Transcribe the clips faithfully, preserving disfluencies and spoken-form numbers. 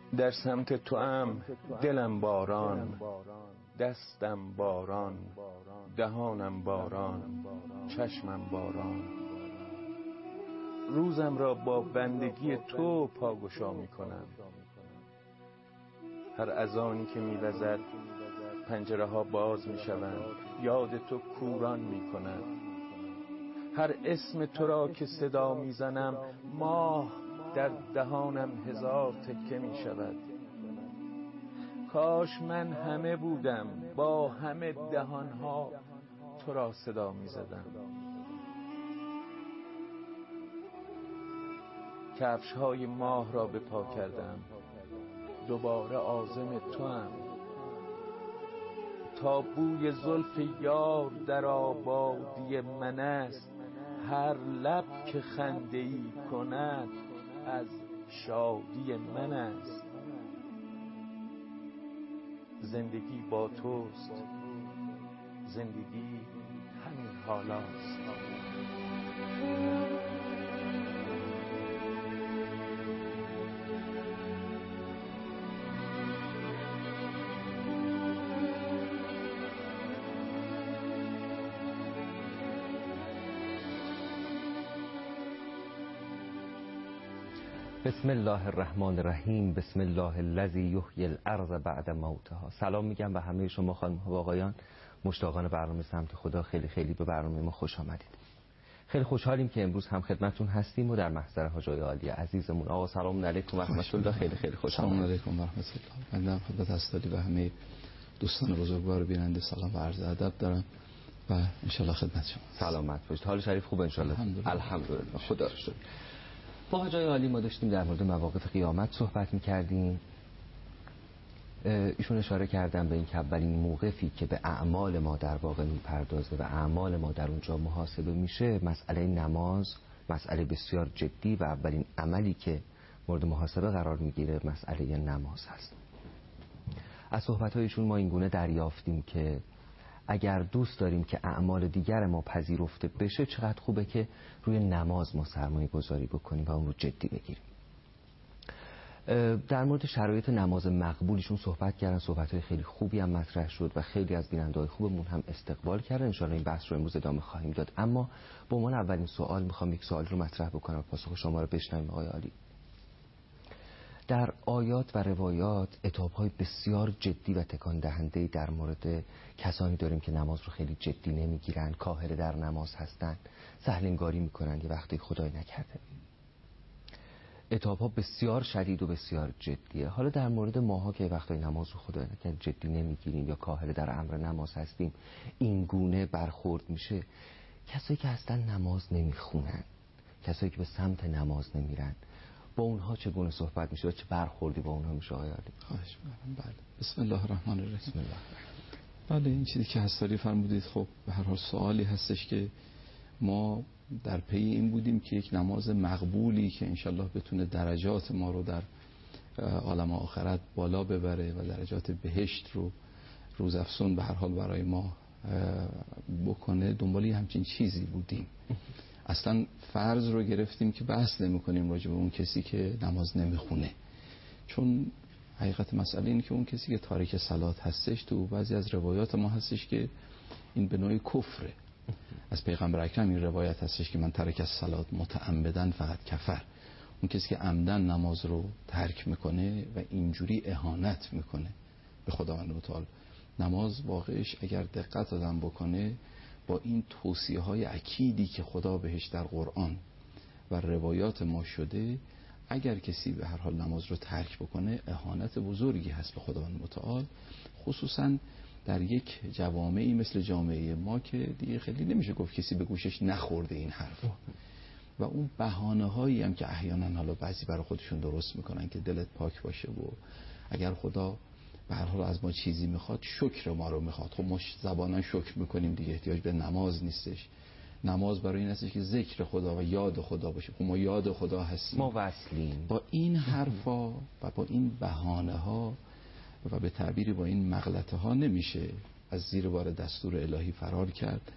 در سمت تو ام دلم باران، دستم باران، دهانم باران، چشمم باران. روزم را با بندگی تو پاگشا می کنم. هر اذانی که می وزد پنجره ها باز می شوند، یاد تو کوران می کند. هر اسم تو را که صدا می زنم، ماه در دهانم هزار تکه می شود. کاش من همه بودم، با همه دهانها تو را صدا می زدم. کفش های ماه را به پا کردم، دوباره عازم تو هم. تا بوی زلف یار در آبادی من است، هر لب که خنده ای کند از شادی من است. زندگی با توست، زندگی همین حالاست. بسم الله الرحمن الرحیم. بسم الله الذی یحیی الارض بعد موتها. سلام میگم به همه شما خانم و آقایان، مشتاقان برنامه سمت خدا. خیلی خیلی به برنامه ما خوش آمدید. خیلی خوشحالیم که امروز هم خدمتتون هستیم و در محضر حاجای عالی عزیزمون. آقا سلام علیکم و رحمت الله. خیلی خیلی خوش آمدید. سلام علیکم و رحمت الله. من هم خدمت استادی و همه دوستان بزرگوار بیننده سلام و عرض ادب دارم و ان شاء الله خدمت شما. سلامت باشید. حال شریف خوبه ان شاء الله؟ الحمدلله. الحمدلله. خدا رو شکر. با حاجای عالی ما داشتیم در مورد مواقف قیامت صحبت می‌کردیم. ایشون اشاره کردن به این که اولین موقفی که به اعمال ما در واقع میپردازه و اعمال ما در اونجا محاسبه میشه مسئله نماز، مسئله بسیار جدی و اولین عملی که مورد محاسبه قرار میگیره مسئله نماز هست. از صحبت‌های ایشون ما اینگونه دریافتیم که اگر دوست داریم که اعمال دیگر ما پذیرفته بشه، چقدر خوبه که روی نماز ما سرمایه گذاری بکنیم و اون رو جدی بگیریم. در مورد شرایط نماز مقبولشون صحبت کردن، صحبت‌های خیلی خوبی هم مطرح شد و خیلی از بیننده‌های خوبمون هم استقبال کردن. ان شاءالله این بحث رو امروز ادامه خواهیم داد. اما به عنوان اولین سوال میخوام یک سوال رو مطرح بکنم، پاسخ شما رو بشنویم آقای عالی. در آیات و روایات عتاب‌های بسیار جدی و تکان دهنده در مورد کسانی داریم که نماز رو خیلی جدی نمیگیرن، کاهل در نماز هستن، سهل انگاری میکنن که وقتی خدای نکرده. عتاب‌ها بسیار شدید و بسیار جدیه. حالا در مورد ماها که وقتی نماز رو خدای نکرده جدی نمیگیریم یا کاهل در امر نماز هستیم، این گونه برخورد میشه. کسایی که اصلا نماز نمیخونن، کسایی که به سمت نماز نمیرن، با اونها چگونه صحبت میشه و چه برخوردی با اونها میشه آقای علی؟ خواهش می‌کنم. بله. بسم الله الرحمن الرحیم. بسم الله. بله، این چیزی که حضرت فرمودید خب به هر حال سوالی هستش که ما در پی این بودیم که یک نماز مقبولی که انشالله بتونه درجات ما رو در عالم آخرت بالا ببره و درجات بهشت رو روزافزون به هر حال برای ما بکنه، دنبالی همچین چیزی بودیم. اصلا فرض رو گرفتیم که بحث نمی کنیم راجع به اون کسی که نماز نمیخونه، چون حقیقت مسئله این که اون کسی که تارک صلات هستش تو بعضی از روایات ما هستش که این به نوعی کفره. از پیغمبر اکرم این روایت هستش که من ترک صلات متعمدن فقط کفر. اون کسی که عمدن نماز رو ترک میکنه و اینجوری اهانت میکنه به خداوند متعال. نماز واقعش اگر دقت آدم بکنه با این توصیه های اکیدی که خدا بهش در قرآن و روایات ما شده، اگر کسی به هر حال نماز رو ترک بکنه اهانت بزرگی هست به خداوند متعال، خصوصا در یک جوامعی مثل جامعه ما که دیگه خیلی نمیشه گفت کسی به گوشش نخورده این حرف و اون بهانه هایی هم که احیانا حالا بعضی برای خودشون درست میکنن که دلت پاک باشه و اگر خدا به هر حال از ما چیزی میخواد شکر ما رو میخواد. خب ما زبانا شکر میکنیم دیگه، احتیاج به نماز نیستش. نماز برای این هستش که ذکر خدا و یاد خدا باشه. خب ما یاد خدا هستیم، ما وصلیم. با این حرفا و با این بهانه ها و به تعبیری با این مغلطه ها نمیشه از زیر بار دستور الهی فرار کرد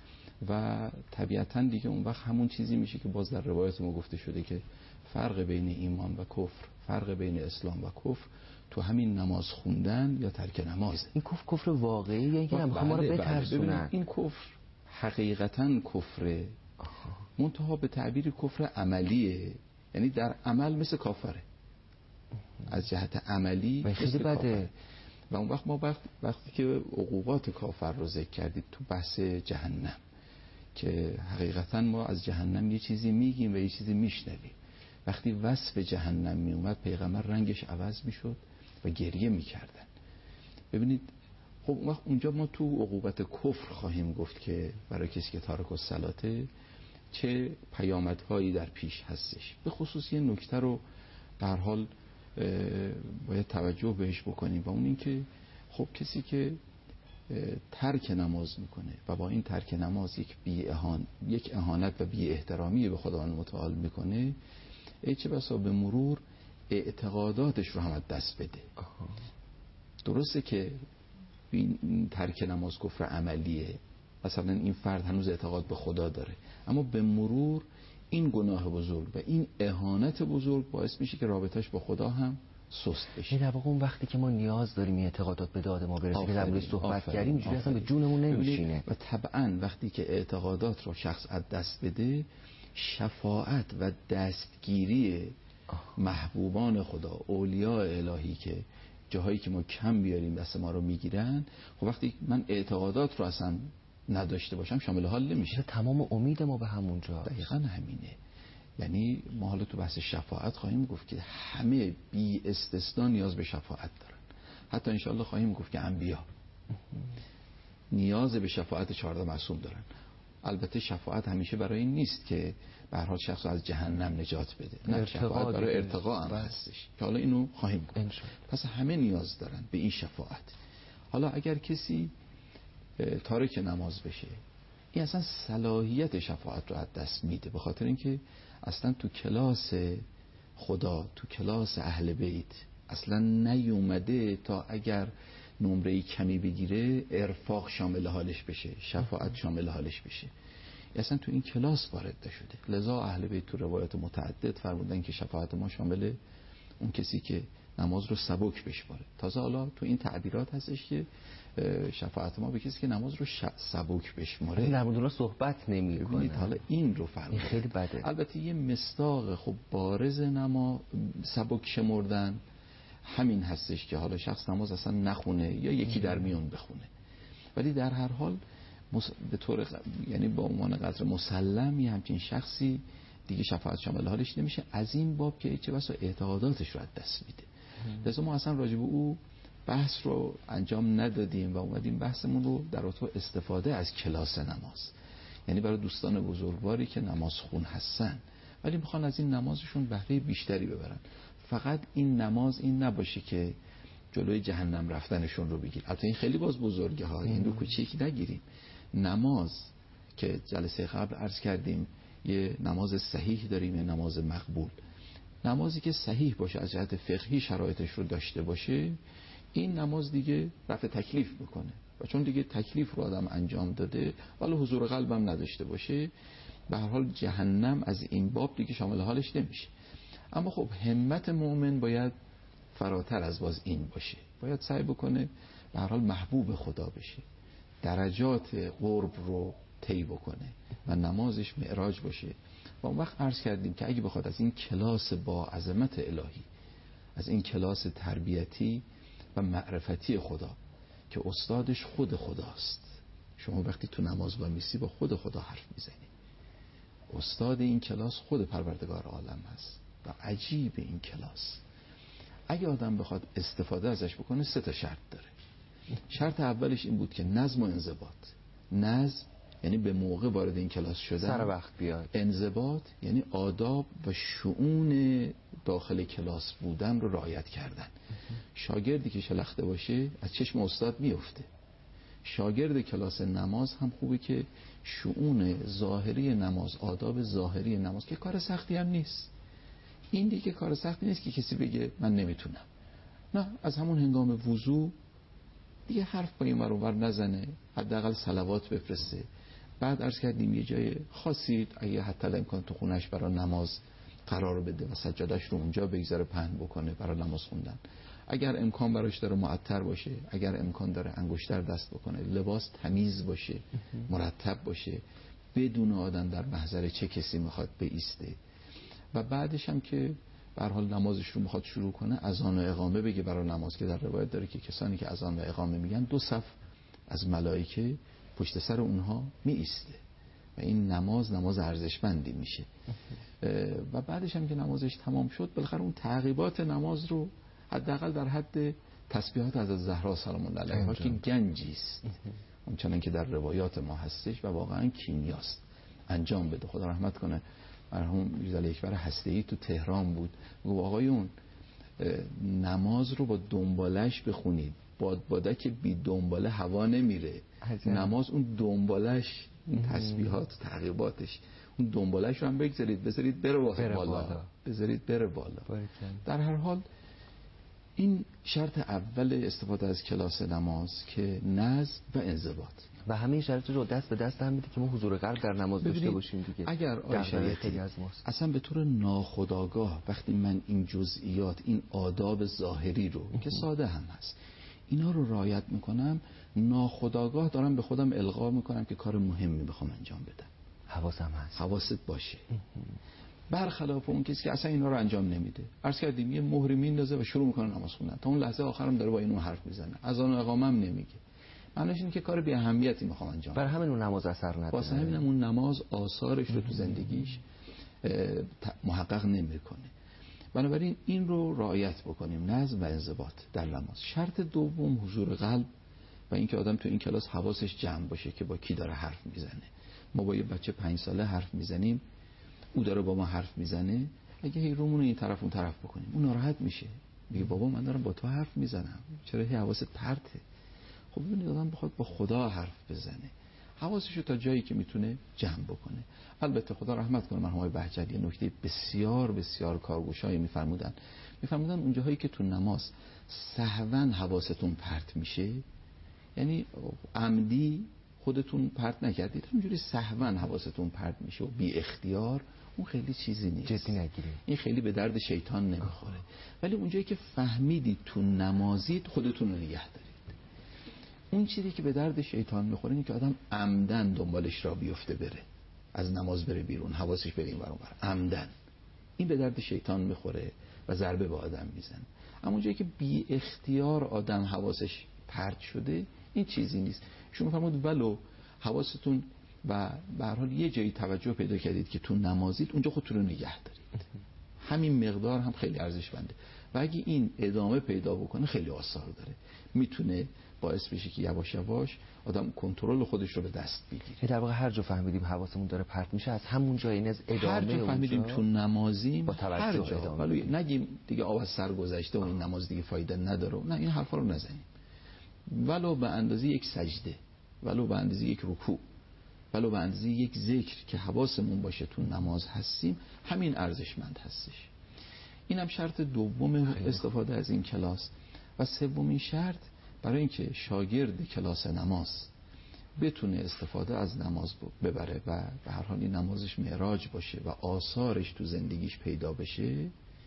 و طبیعتاً دیگه اون وقت همون چیزی میشه که باز در روایت ما گفته شده که فرق بین ایمان و کفر، فرق بین اسلام و کفر تو همین نماز خوندن یا ترک نمازه. این کفر کفر واقعی یا اینکه میخوام ما رو بترسونن؟ این کفر حقیقتاً کفره، منتها به تعبیر کفر عملیه، یعنی در عمل مثل کافره، از جهت عملی مثل کافره. و اون وقت ما وقت وقتی که عقوبات کافر رو ذکر کردید تو بحث جهنم، که حقیقتاً ما از جهنم یه چیزی میگیم و یه چیزی میشنویم، وقتی وصف جهنم می اومد پیغمبر رنگش عوض میشد و گریه میکردن. ببینید خب اون وقت اونجا ما تو عقوبت کفر خواهیم گفت که برای کسی که تارک الصلاته چه پیامدهایی در پیش هستش. به خصوص یه نکته رو به هر حال باید توجه بهش بکنیم و اون این که خب کسی که ترک نماز میکنه و با این ترک نماز یک بی اهان یک اهانت و بی احترامی به خداوند متعال میکنه، ای چه بسا به مرور اعتقاداتش رو هم از دست بده. درسته که این ترک نماز کفر عملیه، مثلا این فرد هنوز اعتقاد به خدا داره، اما به مرور این گناه بزرگ و این اهانت بزرگ باعث میشه که رابطش با خدا هم سست بشه. در واقع اون وقتی که ما نیاز داریم این اعتقادات به داد ما برسه که در موردش صحبت کردیم، اینجوری اصلا به جونمون نمیشینه. و طبعا وقتی که اعتقادات رو شخص از دست بده، شفاعت و دستگیری محبوبان خدا، اولیاء الهی که جاهایی که ما کم بیاریم دست ما رو میگیرن، خب وقتی من اعتقادات رو اصلا نداشته باشم شامل حال نمیشه. تمام امید ما به همونجا. دقیقاً همینه. یعنی ما حالا تو بحث شفاعت خواهیم گفت که همه بی استثنا نیاز به شفاعت دارن. حتی انشاءالله خواهیم گفت که انبیا نیاز به شفاعت چهارده معصوم دارن. البته شفاعت همیشه برای این نیست که به هر حال شخص از جهنم نجات بده، نه، شفاعت برای ارتقا هم هستش که حالا اینو خواهیم گفت. پس همه نیاز دارن به این شفاعت. حالا اگر کسی تارک نماز بشه، این اصلا صلاحیت شفاعت رو از دست میده، به خاطر اینکه اصلا تو کلاس خدا، تو کلاس اهل بیت اصلا نیومده تا اگر نمره کمی بگیره ارفاق شامل حالش بشه، شفاعت شامل حالش بشه. اصلا تو این کلاس وارد نشده. لذا اهل بیت تو روایات متعدد فرمودن که شفاعت ما شامل اون کسی که نماز رو سبک بشماره. تازه حالا تو این تعبیرات هستش که شفاعت ما به کسی که نماز رو ش... سبک بشماره، در مورد صحبت نمی‌کنه. حالا این رو فرمودن. خیلی بده. البته یه مصداق خب بارز نما سبک شمردن همین هستش که حالا شخص نماز اصلا نخونه یا یکی در میون بخونه، ولی در هر حال مس... به طور ق... یعنی با عنوان قدر مسلم یه همچین شخصی دیگه شفاعت شامل حالش نمیشه، از این باب که چه بسا اعتقاداتش رو از دست میده. لذا ما اصلا راجع به او بحث رو انجام ندادیم و اومدیم بحثمون رو در اتو استفاده از کلاس نماز، یعنی برای دوستان بزرگواری که نماز خون هستن ولی میخوان از این نمازشون بهره بیشتری ببرن. فقط این نماز این نباشه که جلوی جهنم رفتنشون رو بگیر. البته این خیلی باز بزرگه ها، این رو کوچیک نگیریم. نماز که جلسه قبل عرض کردیم یه نماز صحیح داریم، یه نماز مقبول. نمازی که صحیح باشه، از جهت فقهی شرایطش رو داشته باشه، این نماز دیگه رفع تکلیف میکنه و چون دیگه تکلیف رو آدم انجام داده ولی حضور قلبم نداشته باشه، به هر حال جهنم از این باب دیگه شامل حالش نمیشه. اما خب همت مؤمن باید فراتر از باز این باشه، باید سعی بکنه به هر حال محبوب خدا بشه، درجات قرب رو طی بکنه و نمازش معراج باشه. و اون وقت عرض کردیم که اگه بخواد از این کلاس با عظمت الهی، از این کلاس تربیتی و معرفتی خدا که استادش خود خداست، شما وقتی تو نماز وامیسی با خود خدا حرف میزنی، استاد این کلاس خود پروردگار عالم هست و عجیب این کلاس. اگه آدم بخواد استفاده ازش بکنه سه تا شرط داره. شرط اولش این بود که نظم و انضباط. نظم یعنی به موقع وارد این کلاس شدن، سر وقت بیاد. انضباط یعنی آداب و شؤون داخل کلاس بودن رو رعایت کردن. شاگردی که شلخته باشه از چشم استاد میفته. شاگرد کلاس نماز هم خوبه که شؤون ظاهری نماز، آداب ظاهری نماز که کار سختی هم نیست. این دیگه کار سختی نیست که کسی بگه من نمیتونم. نه، از همون هنگام وضو دیگه حرف با این ور اون ور نزنه، حداقل صلوات بفرسته، بعد عرض کردیم یه جای خاصی اگه حتی امکان تو خونش برای نماز قرار بده و سجادش رو اونجا بگذاره پهن بکنه برای نماز خوندن. اگر امکان براش داره معطر باشه، اگر امکان داره انگشتر دست بکنه، لباس تمیز باشه، مرتب باشه، بدون آدم در محضر چه کسی میخواد بایسته. و بعدش هم که به هر حال نمازش رو میخواد شروع کنه، اذان و اقامه بگه برای نماز، که در روایت داره که کسانی که اذان و اقامه میگن دو صف از ملائکه پشت سر اونها می ایسته و این نماز نماز ارزشمندی میشه. و بعدش هم که نمازش تمام شد، بالاخره اون تعقیبات نماز رو حداقل در حد تسبیحات از زهرا سلام الله علیها که گنجی است، اونچنان که در روایات ما هستش و واقعا کیمیاست، انجام بده. خدا رحمت کنه مرحوم میرزا علی اکبر هسته‌ای تو تهران بود، گفت آقایون نماز رو با دنبالش بخونید، باد بادک بی دنباله هوا نمیره. نماز اون دنبالش، اون تسبیحات تعقیباتش، اون دنبالش رو هم بگذارید، بذارید بره بالا, بالا. بذارید بره بالا. در هر حال این شرط اول استفاده از کلاس نماز که نظم و انضباط و همه شرط رو دست به دست هم میده که ما حضور قلب در نماز داشته باشیم دیگه. اگر آیه خیلی از ماست اصلا به طور ناخودآگاه وقتی من این جزئیات، این آداب ظاهری رو که ساده هم هست، اینا رو رعایت میکنم، ناخودآگاه دارم به خودم القا میکنم که کار مهمی بخوام انجام بدم. حواسم هست، حواست باشه. برخلاف اون کسی که اصلا اینا رو انجام نمیده، عرض کردیم یه مهری میندازه و شروع میکنه نماز خوندن، تا اون لحظه آخرم داره با اینو حرف میزنه، اذان و اقامه هم نمیگه. معنیش اینه که کار بی اهمیتی میخوام انجام بدم. برای همین اون نماز اثر نداره. واسه همین اون نماز آثارش رو تو زندگیش محقق نمیکنه. بنابراین این رو رعایت بکنیم، نظم و انضباط در نماز. شرط دوم حضور قلب و اینکه آدم تو این کلاس حواسش جمع باشه که با کی داره حرف میزنه. ما با یه بچه پنج ساله حرف میزنیم، او داره با ما حرف میزنه، اگه هی رومون این طرف اون طرف بکنیم اون ناراحت میشه، میگه بابا من دارم با تو حرف میزنم، چرا هی حواست پرته؟ خب ببینید آدم بخواد با خدا حرف بزنه، حواسش رو تا جایی که میتونه جمع بکنه. البته خدا رحمت کنه مرحوم بهجتی نکته بسیار بسیار کارگوشایی میفرمودن میفرمودن اونجاهایی که تو نماز سهوا حواستون پرت میشه، یعنی عمدی خودتون پرت نکردید، همینجوری سهوا حواستون پرت میشه و بی اختیار، اون خیلی چیزی نیست، جدی نگیرید، این خیلی به درد شیطان نمیخوره. ولی اونجایی که فهمیدید تو نمازید، خودتون رو نگه دارید. اون چیزی که به درد شیطان میخوره اینه که آدم عمدن دنبالش را بیفته، بره از نماز بره بیرون، حواسش بره این ور اون ور، عمدن. این به درد شیطان میخوره و ضربه به آدم میزنه. اما اونجایی که بی اختیار آدم حواسش پرت شده، این چیزی نیست. شما فرمود ولو حواستون و به هر حال یه جایی توجه پیدا کردید که تو نمازید، اونجا خودتون رو نگه دارید. همین مقدار هم خیلی ارزشمنده و اگه این ادامه پیدا بکنه خیلی آثار داره، میتونه باعث بشه که یواش یواش آدم کنترل خودش رو به دست بگیره. در واقع هر جا فهمیدیم حواسمون داره پرت میشه، از همون جا این از ادامه، هر جا فهمیدیم تو نمازیم با توجه ادامه، ولی نگیم دیگه آب از سر گذشته و این نماز دیگه فایده نداره، نه این حرفا رو نزنیم. ولو به اندازه یک سجده، ولو به اندازه یک رکوع، ولو به اندازه یک ذکر که حواسمون باشه تو نماز هستیم، همین ارزشمند هستش. اینم شرط دوم استفاده از این کلاس. و سومین شرط برای اینکه شاگرد کلاس نماز بتونه استفاده از نماز ببره و به هر حال این نمازش معراج باشه و آثارش تو زندگیش پیدا بشه،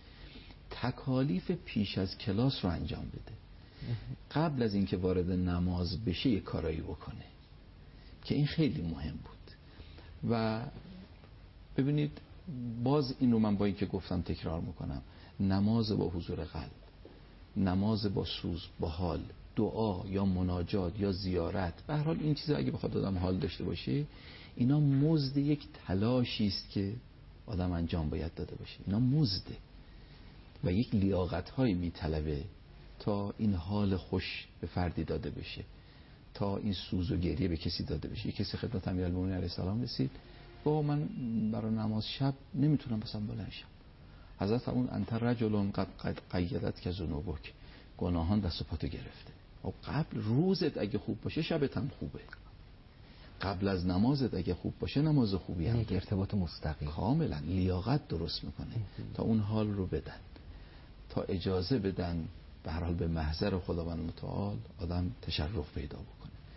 تکالیف پیش از کلاس رو انجام بده. قبل از اینکه وارد نماز بشه یه کارایی بکنه که این خیلی مهم بود. و ببینید باز این رو من با این که گفتم تکرار میکنم، نماز با حضور قلب، نماز با سوز، با حال، دعا یا مناجات یا زیارت، به هر حال این چیزا اگه بخواد آدم حال داشته باشه، اینا مزد یک تلاشی است که آدم انجام باید داده باشه. اینا مزده و یک لیاقت هایی میطلبه تا این حال خوش به فردی داده بشه، تا این سوز و گریه به کسی داده بشه. کسی خدمت امیرالمومنین علیه السلام رسید، با من برای نماز شب نمیتونم مثلا بلند شم. حضرت اون انت رجل قد قیدت که ذنوبک، گناهان دست و پاتو گرفته. خب قبل روزت اگه خوب باشه شبت هم خوبه، قبل از نمازت اگه خوب باشه نماز خوبی هم، یک ارتباط مستقیم، کاملا لیاقت درست میکنه تا اون حال رو بدن، تا اجازه بدن به هر حال به محضر خداوند متعال آدم تشرف پیدا بکنه.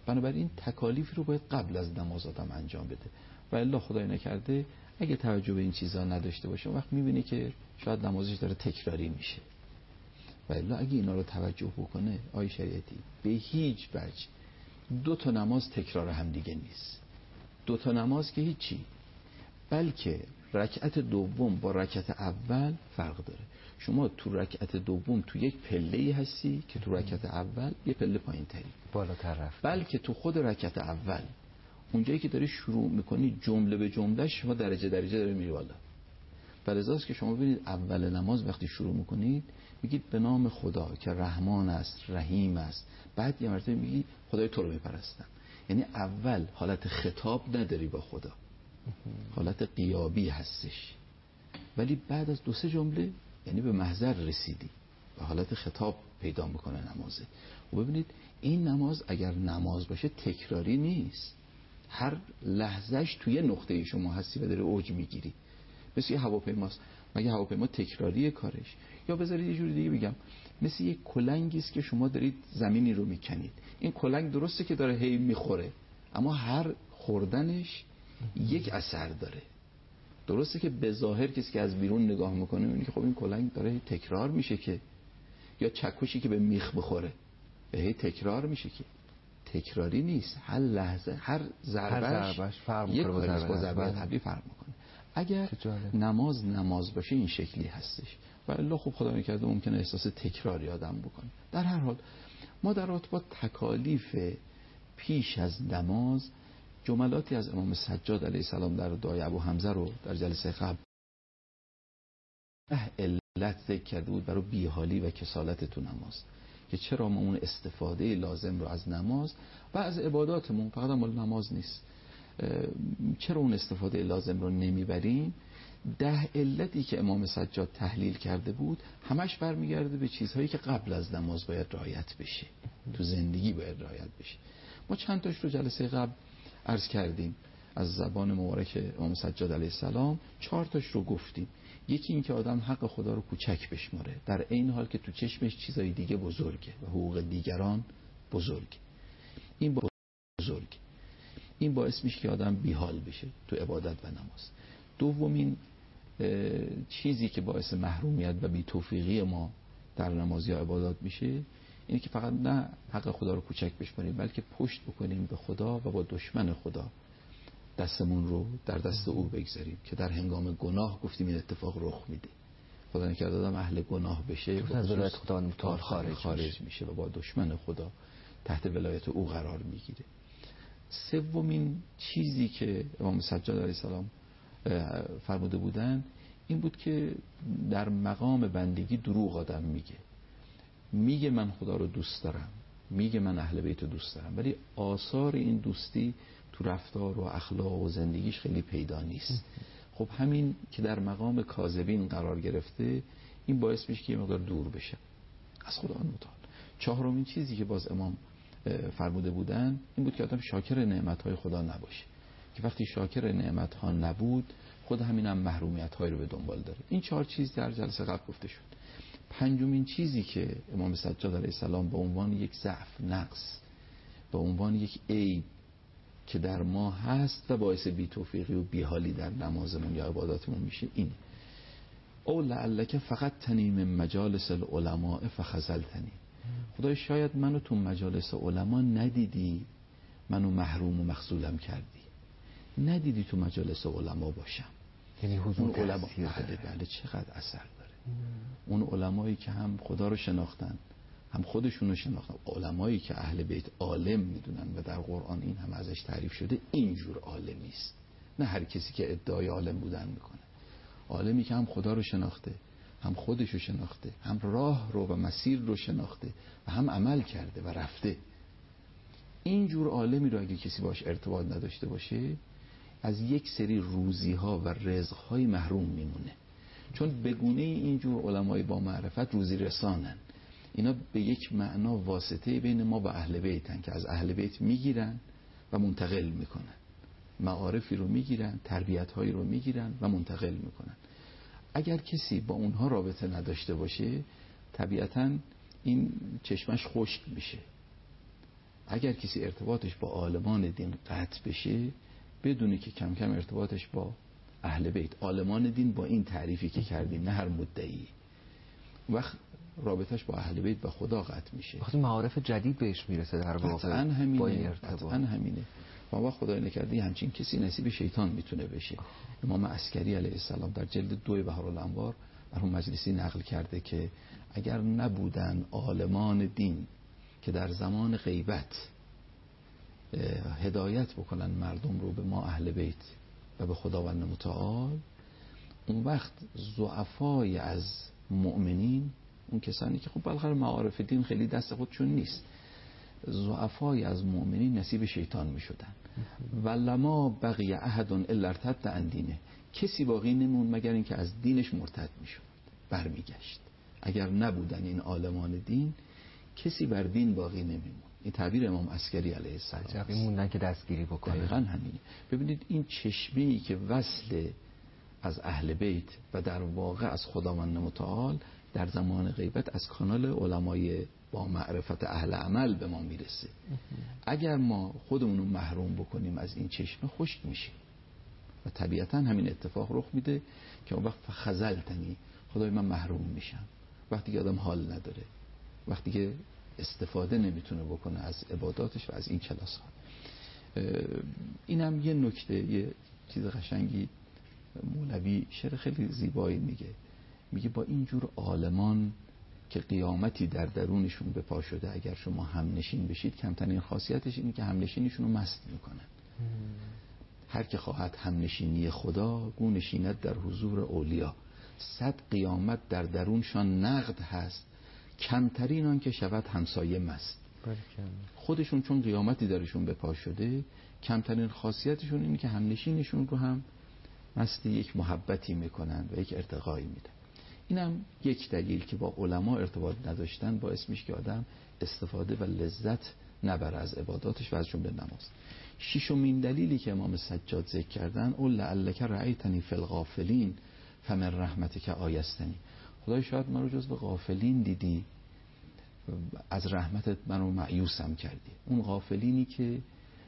بنابراین تکالیفی رو باید قبل از نماز آدم انجام بده و الا خدای نکرده اگه توجه به این چیزا نداشته باشه وقت میبینی که شاید نمازش داره تکراری میشه و الا اگه اینا رو توجه بکنه آی شریعتی به هیچ وجه دو تا نماز تکرار هم دیگه نیست. دو تا نماز که هیچی، بلکه رکعت دوم با رکعت اول فرق داره. شما تو رکعت دوم تو یک پله‌ای هستی که تو رکعت اول یه پله پایین‌تری بالاتر رفت، بلکه تو خود رکعت اول اونجایی که داری شروع میکنی جمله به جمله شما درجه درجه داری میری بالا. فلذاست که شما ببینید اول نماز وقتی شروع میکنید میگید به نام خدا که رحمان است رحیم است، بعد یه مرتبه میگی خدای تو رو میپرستم. یعنی اول حالت خطاب نداری با خدا، حالت غیابی هستش، ولی بعد از دو سه جمله یعنی به محضر رسیدی و حالت خطاب پیدا میکنه نمازه. و ببینید این نماز اگر نماز باشه تکراری نیست، هر لحظهش توی نقطه شما هستی و داره اوج میگیری. مثل یه هواپیماست، مگه هواپیما تکراریه کارش؟ یا بذارید یه جوری دیگه بگم، مثل یه کلنگی است که شما دارید زمینی رو میکنید. این کلنگ درسته که داره هی میخوره، اما هر خوردنش یک اثر داره. درسته که به ظاهر کسی که از بیرون نگاه میکنه میبینه که خب این کلنگ داره تکرار میشه که، یا چکشی که به میخ بخوره به هی تکرار میشه که، تکراری نیست. هر لحظه هر ضربهش فرق یک میکنه با ضربه قبلی فرق میکنه. اگر نماز نماز باشه این شکلی هستش و الا خب خدا نکرده ممکنه احساس تکراری آدم بکنه. در هر حال ما در رابطه با تکالیف پیش از نماز جملاتی از امام سجاد علیه السلام در دعای ابو حمزه رو در جلسه قبل علت ذکر کرده بود برای بیحالی و کسالت تو نماز، که چرا ما اون استفاده لازم رو از نماز و از عباداتمون، فقط هم نماز نیست، چرا اون استفاده لازم رو نمیبریم. ده علتی که امام سجاد تحلیل کرده بود همش برمیگرده به چیزهایی که قبل از نماز باید رعایت بشه، تو زندگی باید رعایت بشه. ما چند تاش رو جلسه قبل عرض کردیم از زبان مبارک امام سجاد علیه السلام، چهار تاش رو گفتیم. یکی این که آدم حق خدا رو کوچک بشماره، در این حال که تو چشمش چیزای دیگه بزرگه و حقوق دیگران بزرگه. این با بزرگ این باعث میشه که آدم بیحال بشه تو عبادت و نماز. دومین چیزی که باعث محرومیت و بی‌توفیقی ما در نماز یا عبادات میشه اینه که فقط نه حق خدا رو کوچک بشماریم، بلکه پشت بکنیم به خدا و با دشمن خدا دستمون رو در دست او بگذاریم که در هنگام گناه گفتیم این اتفاق رخ میده. خدا نکرده آدم اهل گناه بشه از ولایت خدا متعال خارج, خارج میشه و با دشمن خدا تحت ولایت او قرار میگیره. سومین چیزی که امام سجاد علیه السلام فرموده بودن این بود که در مقام بندگی دروغ آدم میگه، میگه من خدا رو دوست دارم، میگه من اهل بیت رو دوست دارم، ولی آثار این دوستی تو رفتار و اخلاق و زندگیش خیلی پیدا نیست. خب همین که در مقام کاذبین قرار گرفته این باعث میشه که یه مقدار دور بشه از خداوند متعال. چهارمین چیزی که باز امام فرموده بودن این بود که آدم شاکر نعمت‌های خدا نباشه، که وقتی شاکر نعمت‌ها نبود خود همین هم محرومیت‌های رو به دنبال داره. این چهار چیز در جلسه قبل گفته شد. پنجمین چیزی که امام سجاد علیه السلام به عنوان یک ضعف، نقص، به عنوان یک عیب که در ما هست و باعث بی‌توفیقی و بی‌حالی در نمازمون یا عباداتمون میشه این او لعلک فقط تنی من مجالس العلماء فخذلتنی. خدای شاید منو تو مجالس علما ندیدی، منو محروم و مخذولم کردی، ندیدی تو مجالس علما باشم. یعنی حضور علما بله بله چقدر اثر داره. اون علمایی که هم خدا رو شناختن هم خودشون رو شناختن، علمایی که اهل بیت عالم میدونن و در قرآن این هم ازش تعریف شده، اینجور عالمی است، نه هر کسی که ادعای عالم بودن میکنه. عالمی که هم خدا رو شناخته، هم خودش رو شناخته، هم راه رو و مسیر رو شناخته و هم عمل کرده و رفته. اینجور عالمی رو اگه کسی باش ارتباط نداشته باشه از یک سری روزی ها و رزق های محروم میمونه، چون بگونه اینجور علمای با معرفت روزی رسانن. اینا به یک معنا واسطه بین ما و اهل بیتن که از اهل بیت میگیرن و منتقل میکنن، معارفی رو میگیرن، تربیت هایی رو میگیرن و منتقل میکنن. اگر کسی با اونها رابطه نداشته باشه طبیعتاً این چشمش خشک میشه اگر کسی ارتباطش با عالمان دین قطع بشه، بدونه که کم کم ارتباطش با اهل بیت، عالمان دین با این تعریفی که کردیم، نه هر مدعی، وقت رابطش با اهل بیت و خدا قطع میشه. وقتی معارف جدید بهش میرسه در واقع قطعاً همینه، با این ارتباط. قطعاً همینه. و وقت خدای نکرده همچین کسی نصیب شیطان میتونه بشه. امام عسکری علیه السلام در جلد دو بهارالانوار مرحوم مجلسی نقل کرده که اگر نبودن عالمان دین که در زمان غیبت هدایت بکنن مردم رو به ما اهل بیت و به خداوند متعال، اون وقت ضعفای از مؤمنین، اون کسانی که خب بالاخره معارف دین خیلی دست خودشون نیست، ضعفای از مؤمنین نصیب شیطان می شدن. و لما بقی احد الا ارتد عن دینه، کسی باقی نمون مگر اینکه از دینش مرتد می شد، برمیگشت. اگر نبودن این عالمان دین، کسی بر دین باقی نمیمون. این تعبیر امام عسکری علیه السلام. عجب، این موندن که دستگیری بکنه. دقیقاً همینه. ببینید این چشمه‌ای که وصل از اهل بیت و در واقع از خداوند متعال در زمان غیبت از کانال علمای با معرفت اهل عمل به ما میرسه. اگر ما خودمون رو محروم بکنیم از این چشمه، خشک میشه و طبیعتا همین اتفاق رخ میده که اون وقت خزلتنی، خدای من محروم میشم. وقتی که آدم حال نداره، وقتی که استفاده نمیتونه بکنه از عباداتش و از این کلاس ها. اینم یه نکته، یه چیز قشنگی مولوی شعر خیلی زیبایی میگه، میگه با اینجور عالمان که قیامتی در درونشون به پا شده، اگر شما هم نشین بشید، کمترین خاصیتش اینه که هم نشینشون رو مست میکنن. هر که خواهد هم نشینی خدا، گو نشیند در حضور اولیا. صد قیامت در درونشان نقد هست، کمترین آن که شود همسایه مست. خودشون چون قیامتی درشون به پا شده، کمترین خاصیتشون اینه که هم نشینشون رو هم مست یک محبتی میکنن و یک ارتقایی میدن. اینم یک دلیل که با علما ارتباط نداشتن باعث میشه که آدم استفاده و لذت نبره از عباداتش و از جمله نماز. ششمین دلیلی که امام سجاد ذکر کردن، اول لعلک رأیتنی فی الغافلین فمن رحمتک آیستنی. خدای شاید من رو جزو غافلین دیدی، از رحمتت منو مایوسم کردی. اون غافلینی که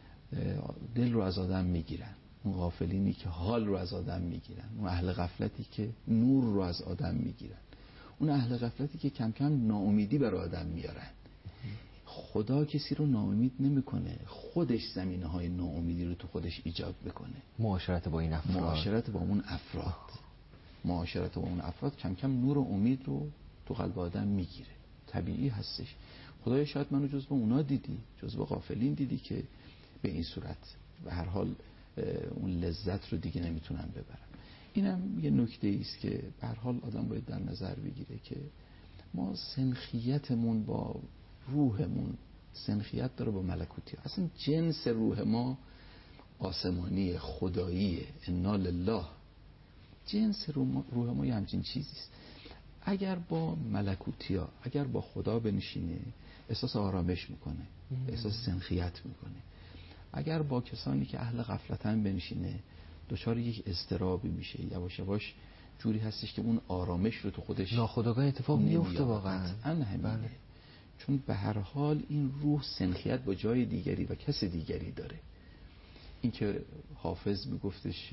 دل رو از آدم میگیرن، اون غافلینی که حال رو از آدم میگیرن، اون اهل غفلتی که نور رو از آدم میگیرن، اون اهل غفلتی که کم کم ناامیدی بر آدم میارن. خدا کسی رو ناامید نمیکنه، خودش زمینه های ناامیدی رو تو خودش ایجاد میکنه. معاشرت با این افراد، معاشرت با اون افراد معاشرت با اون افراد کم کم نور و امید رو تو قلب آدم میگیره. طبیعی هستش. خدای شاید منو جزو اونا دیدی، جزو غافلین دیدی که به این صورت به هر حال اون لذت رو دیگه نمیتونن ببرن. اینم یه نکته است که به هر حال آدم باید در نظر بگیره که ما سنخیتمون با روحمون سنخیت داره با ملکوتی. اصلا جنس روح ما آسمانی، خداییه، انا لله. جنس روح ما یه همچین چیزیست. اگر با ملکوتی ها، اگر با خدا بنشینه، احساس آرامش میکنه، احساس سنخیت میکنه. اگر با کسانی که اهل غفلتن بنشینه، دچار یک اضطرابی میشه، یواش یواش جوری هستش که اون آرامش رو تو خودش ناخودآگاه اتفاق میفته واقعا. همینه. چون به هر حال این روح سنخیت با جای دیگری و کس دیگری داره. این که حافظ میگفتش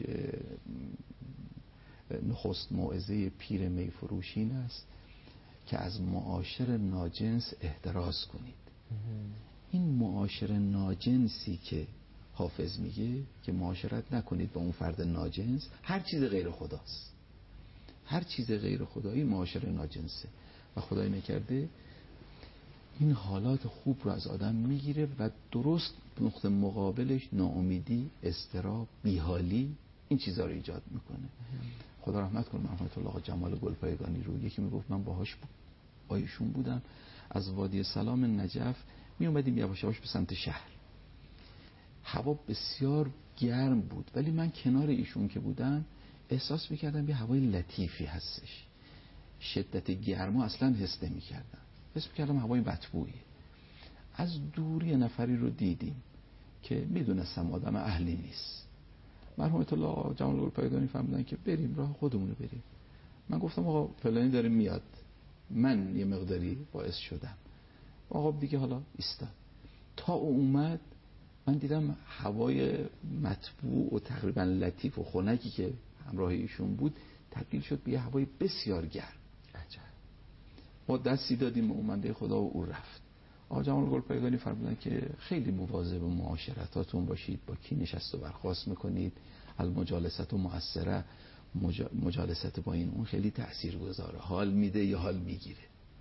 نخست موعظه پیر می فروشین است که از معاشر ناجنس احتراز کنید. این معاشر ناجنسی که حافظ میگه که معاشرت نکنید با اون فرد ناجنس، هر چیز غیر خداست. هر چیز غیر خدایی معاشر ناجنسه و خدای نکرده این حالات خوب رو از آدم میگیره و درست نقطه مقابلش ناامیدی، اضطراب، بیحالی، این چیزا رو ایجاد میکنه. خدا رحمت کنه رحمت الله جمال گلپایگانی رو، یکی میگفت من باهاش با ایشون بودم، از وادی سلام نجف می اومدیم یواش یواش به سمت شهر. هوا بسیار گرم بود ولی من کنار ایشون که بودم احساس میکردم یه هوای لطیفی هستش. شدت گرما اصلا حس نمیکردم، حس میکردم هوای مطبوعی. از دور یه نفری رو دیدیم که میدونستم آدم اهلی نیست. مرحومت الله جمال گلپایگانی فهمیدن که بریم راه خودمون رو بریم. من گفتم آقا فلانی داره میاد. من یه مقداری باعث شدم. آقا دیگه حالا ایستاد. تا او اومد من دیدم هوای مطبوع و تقریبا لطیف و خنکی که همراه ایشون بود تبدیل شد به یه هوای بسیار گرم. عجب. ما دستی دادیم به اومنده خدا و او رفت. آقا جمال گلپایگانی فرمودن که خیلی مواظب معاشرتاتون باشید، با کی نشست و برخاست میکنید، المجالست و مؤثره، مجا... مجالست با این اون خیلی تأثیر گذاره، حال میده یا حال میگیره.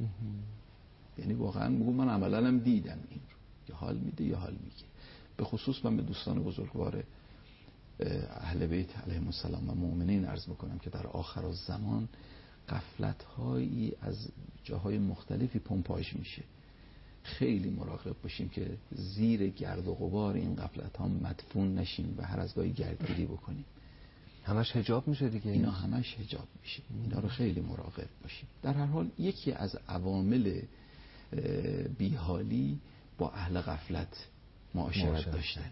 یعنی واقعا میگم من عملا هم دیدم این رو، یا حال میده یا حال میگیره. به خصوص من به دوستان بزرگوار اهل بیت علیهم السلام و مؤمنین عرض بکنم که در آخر الزمان غفلت‌هایی از جاهای مختلفی پمپاژ میشه. خیلی مراقب باشیم که زیر گرد و غبار این غفلت‌ها مدفون نشیم و هر از گاهی گردگیری بکنیم. همش حجاب میشه دیگه. اینا همش حجاب میشه. اینا رو خیلی مراقب باشیم. در هر حال یکی از عوامل بیحالی با اهل غفلت معاشرت داشتن.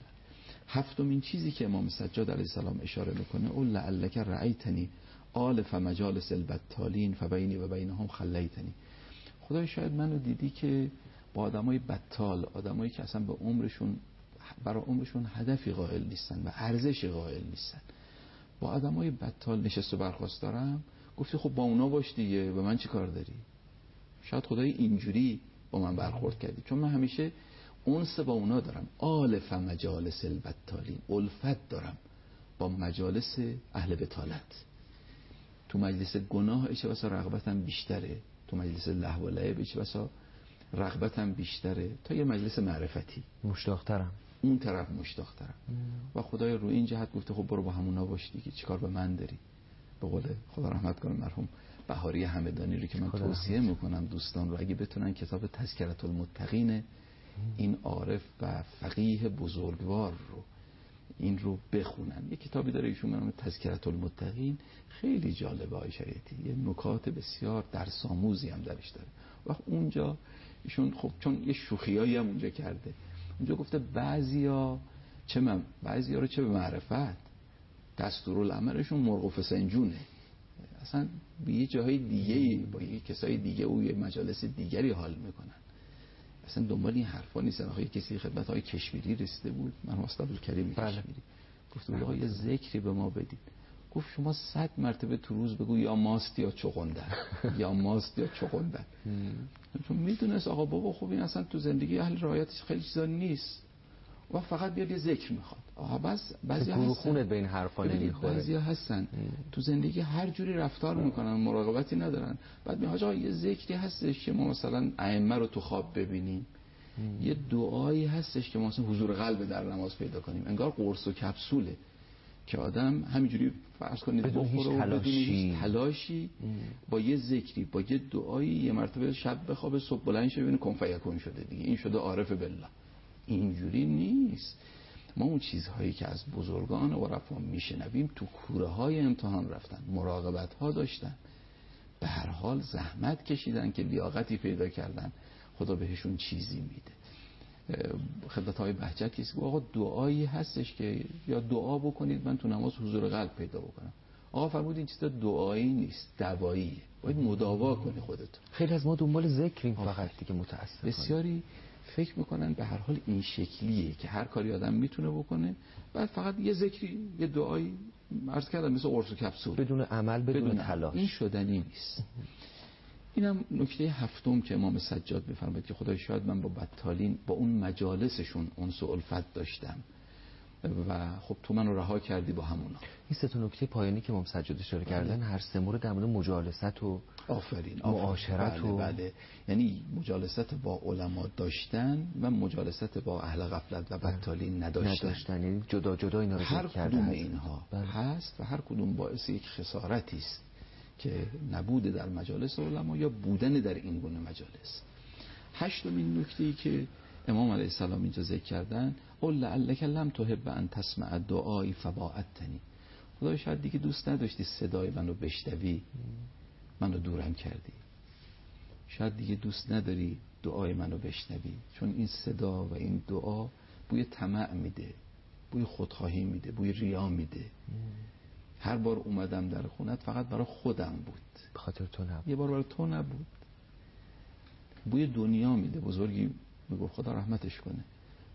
هفتمین چیزی که امام سجاد علیه السلام اشاره میکنه اول لعلک رأیتنی آلف مجالس البتالین فبینی و بینهم خلیتنی. خدای شاید منو دیدی که با آدمای بتال، آدمایی که اصلا به عمرشون برای عمرشون هدفی قائل نیستن و ارزشی قائل نیستن، با آدمای بتال نشست و برخاست دارم. گفتی خب با اونا باش دیگه، به من چی کار داری؟ شاید خدای اینجوری با من برخورد کردی، چون من همیشه اونس با اونا دارم. آلف مجالس البتالین، الفت دارم با مجالس اهل بتالت. تو مجلس گناه ایشه بسا رغبتم بیشتره، تو مجلس لهو و لعب ایشه بسا رغبتم بیشتره تا یه مجلس معرفتی مشتاق‌ترم، اون طرف مشتاق‌ترم. و خدای رو این جهت گفته خب برو با همونا باش دیگه، چیکار به من داری؟ به قول خدا رحمت کنه مرحوم بهاری همدانی رو که من توصیه میکنم دوستان رو اگه بتونن کتاب تذکرة المتقین این عارف و فقیه بزرگوار رو این رو بخونن. یه کتابی داره ایشون به نام تذکرة المتقین، خیلی جالبه های شریعتی، یه نکات بسیار درس آموزی هم درش داره. و اونجا ایشون خب چون یه شوخیایی هم اونجا کرده، اونجا گفته بعضیا چه من بعضیا رو چه به معرفت دستورالعملشون مرغ و فسنجونه، اصلا به یه جاهای دیگه با یه کسای دیگه و یه مجالس دیگری حال میکنن، اصلا دنبال این حرفا نیستن. آخه کسی خدمت های کشمیری رسیده بود، من استاد الکریم کشمیری، گفت آقا یه ذکری به ما بدید. گفت شما صد مرتبه تو روز بگو یا ماست یا چغندر یا ماست یا چغندر. چون میدونست آقا بابا خوب این اصلا تو زندگی اهل رعایتش خیلی چیزا نیست و فقط بیاد یه ذکر میخواد. آها بس بعضی هستن خونت به این حرفا نمیخوره، بعضی هستن تو زندگی هر جوری رفتار میکنن، مراقبتی ندارن. بعد میگه آقا یه ذکری هستش که ما مثلا ائمه رو تو خواب ببینیم، یه دعایی هستش که ما مثلا حضور قلب در نماز پیدا کنیم، انگار قرص و کپسوله که آدم همینجوری فرض کنید بدون هیچ تلاشی تلاشی با یه ذکری با یه دعایی یه مرتبه شب بخوابه صبح بلند شه ببینه کن فیکون شده دیگه، این شده عارف بالله. اینجوری نیست. ما اون چیزهایی که از بزرگان و عرفا میشنویم تو کوره های امتحان رفتن، مراقبت ها داشتن، به هر حال زحمت کشیدن که لیاقتی پیدا کردن، خدا بهشون چیزی میده. خدمت های بهجت کسی گفت آقا دعایی هستش که یا دعا بکنید من تو نماز حضور قلب پیدا بکنم. آقا فرمود این چیزا دعایی نیست، دواییه، باید مداوا کنی خودت. خیلی از ما دنبال ذکریم فقط دیگه، متاسفانه بسیاری فکر میکنن به هر حال این شکلیه که هر کاری آدم میتونه بکنه، بعد فقط یه ذکری یه دعایی عرض کردم مثل قرص و کپسول، بدون عمل بدون, بدون تلاش. این شدنی نیست. اینم نکته هفتم که امام سجاد میفرماید که خدای شاید من با بتالین با اون مجالسشون انس و الفت داشتم و خب تو منو رها کردی با همونا. این سه تا نکته پایانی که امام سجاد اشاره کردن هر سه مورد در مورد مجالست و آفرین معاشرت بله و بله. یعنی مجالست با علما داشتن و مجالست با اهل غفلت و بتالین نداشتن, نداشتن. یعنی جدا جدا اینا رو هر کرده کدوم هست. اینها بله. هست و هر کدوم باعث یک خسارتی است که نبوده در مجالس علما یا بودن در این گونه مجالس. هشتمین نکته‌ای که امام علیه السلام اینجا ذکر کردن قل لعلک لم تحب ان تسمع دعایی فباعدتنی. خدای شاید دیگه دوست نداشتی صدای منو بشنوی، منو دورم کردی. شاید دیگه دوست نداری دعای منو بشنوی، چون این صدا و این دعا بوی طمع میده، بوی خودخواهی میده، بوی ریا میده. هر بار اومدم در خونت فقط برای خودم بود، به خاطر تو نبود، یه بار برای تو نبود. بوی دنیا میده. بزرگی میگفت خدا رحمتش کنه،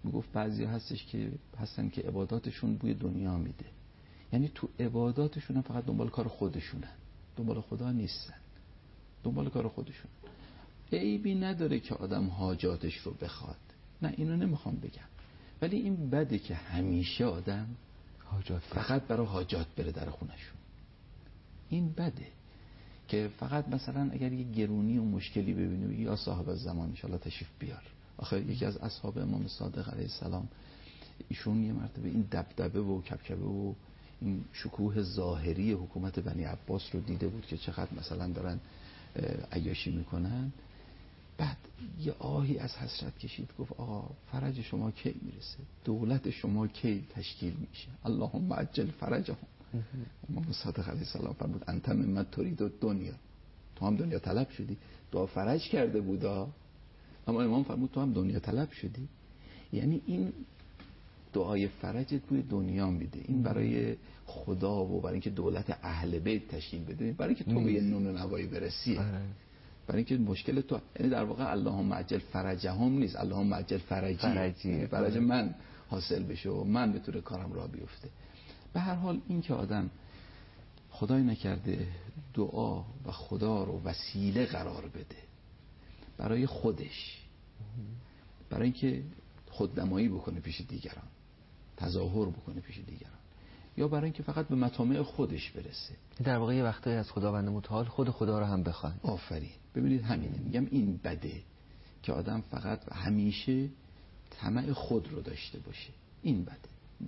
میگفت بعضیا هستش که هستن که عباداتشون بوی دنیا میده، یعنی تو عباداتشون هم فقط دنبال کار خودشونن، دنبال خدا نیستن، دنبال کار خودشون. عیبی نداره که آدم حاجاتش رو بخواد، نه اینو نمیخوام بگم، ولی این بده که همیشه آدم حاجات فقط برای حاجات بره در خونشون. این بده که فقط مثلا اگر یه گرونی و مشکلی ببینی یا صاحب زمان انشالله تشریف بیار. آخه یکی از اصحاب امام صادق علیه السلام ایشون یه مرتبه این دبدبه و کبکبه و این شکوه ظاهری حکومت بنی عباس رو دیده بود که چقدر مثلا دارن عیاشی میکنن. بعد یه آهی از حسرت کشید، گفت آقا فرج شما کی میرسه؟ دولت شما کی تشکیل میشه؟ اللهم عجل فرجهم. امام صادق علیه السلام فرمود انت ممن ترید دنیا، تو هم دنیا طلب شدی. دعا فرج کرده بودا، اما امام فرمود تو هم دنیا طلب شدی. یعنی این دعای فرجت روی دنیا میده، این برای خدا و برای اینکه دولت اهل بیت تشکیل بده، برای اینکه تو به یه نون و نوایی برسی، برای اینکه مشکل تو، یعنی در واقع اللهم عجل فرجهم نیست، اللهم عجل فرجی، فرجی. فرج من حاصل بشه و من بتونه کارم راه بیفته. به هر حال این که آدم خدای نکرده دعا و خدا رو وسیله قرار بده برای خودش، برای اینکه خودنمایی بکنه پیش دیگران، تظاهر بکنه پیش دیگران، یا برای اینکه فقط به مطامع خودش برسه. در واقع یه وقتایی از خداوند متعال خود خدا رو هم بخواد. آفرین. ببینید همینه میگم، این بده که آدم فقط همیشه طمع خود رو داشته باشه، این بده.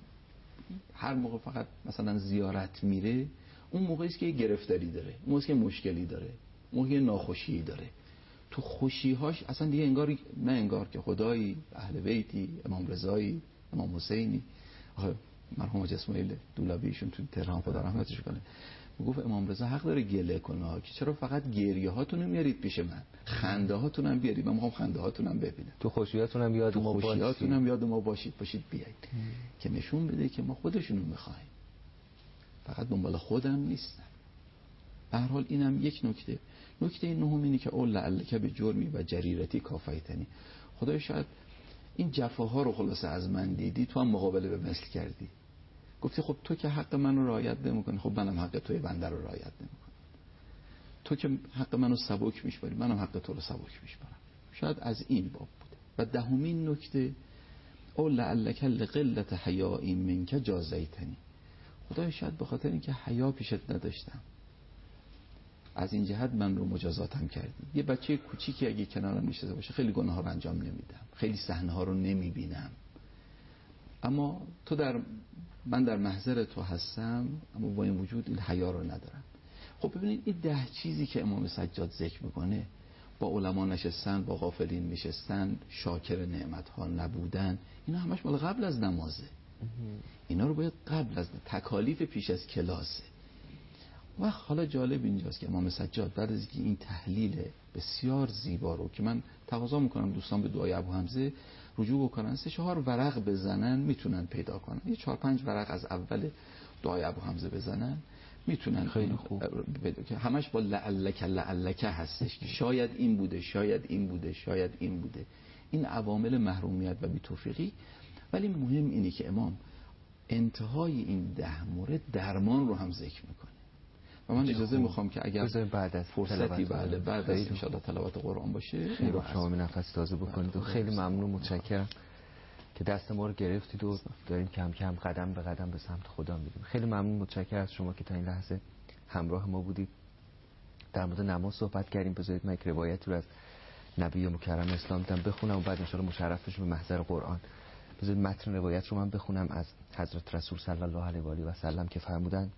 هر موقع فقط مثلا زیارت میره، اون موقعی است که گرفتاری داره، اون موقعی که مشکلی داره، موقعی ناخوشی داره. تو خوشیهاش اصلا دیگه انگار نه انگار که خدایی، اهل بیتی، امام رضایی، امام حسینی. آخه مرحوم حاج اسماعیل دولابیشون تو تهران خدا رحمتش کنه میگفت امام رضا حق داره گله کنه که چرا فقط گریه هاتون رو میارید پیش من، خنده هاتون هم بیارید، من میخوام خنده هاتون هم ببینم، تو خوشیاتون هم یاد ما باشید، خوشیاتون هم یاد ما باشید باشید بیایید. که نشون بده که ما خودشونو میخوایم، فقط دنبال خودم نیستم. به هر حال اینم یک نکته. نکته نهم اینه که اول لعلک به جرمی و جریرتی کافیتنی. خدای شاید این جفاها رو خلاصه از من دیدی، تو هم مقابله به مثل کردی، گفتی خب تو که حق منو رعایت نمی‌کنی، خب منم حق توی بنده رو رعایت نمی‌کنم. تو که حق منو سبک میشماری، منم حق تو رو سبک میشمارم. شاید از این باب بوده. و دهمین نکته او لعلک لقلت حیاء منک جازیتنی. خدای شاید به خاطر اینکه حیا پیشت نداشتم، از این جهت من رو مجازاتم کردی. یه بچه کوچیکی اگه کنارم نشسته باشه خیلی گناه ها رو انجام نمیدم، خیلی صحنه ها رو نمیبینم، اما تو در من در محضر تو هستم، اما با این وجود این حیا رو ندارم. خب ببینید این ده چیزی که امام سجاد ذکر میکنه، با علما نشستن، با غافلین نشستن، شاکر نعمت ها نبودن، اینا همش مال قبل از نمازه. اینا رو باید قبل از تکالیف پیش از کلاسه. و حالا جالب اینجاست که امام سجاد بعد از اینکه این تحلیل بسیار زیبا رو که من تقاضا میکنم دوستان به دعای ابو حمزه رجوع بکنن، سه چهار ورق بزنن میتونن پیدا کنن، یه چهار پنج ورق از اول دعای ابو حمزه بزنن میتونن خیلی خوب پیدا که همش با لعلک لعلک هستش که شاید این بوده، شاید این بوده، شاید این بوده. این عوامل محرومیت و بی‌توفیقی. ولی مهم اینه که امام انتهای این ده مورد درمان رو هم ذکر میکنه. و من اجازه میخوام که اگر بعد از فرصتی بله بعد از انشاءالله تلاوت قرآن باشه این رو شما نفس تازه بکنید. و خیلی ممنون، متشکرم که دست ما رو گرفتید و داریم کم کم قدم به قدم به سمت خدا میریم. خیلی ممنون، متشکرم از شما که تا این لحظه همراه ما بودید. در مورد نماز صحبت کردیم. بذارید من یک روایتی رو از نبی مکرم اسلام دیدم بخونم و بعد انشاءالله مشرف بشیم به محضر قرآن. بذارید متن روایت رو من بخونم از حضرت رسول صلی الله علیه و آله و سلم که فرمودند